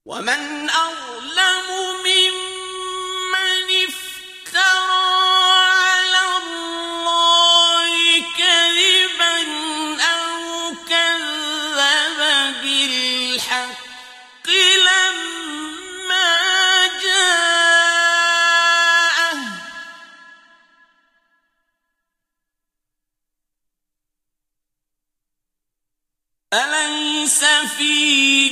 ومن أظلم ممن افترى على الله كذبا أو كذب بالحق لما جاءه أليس في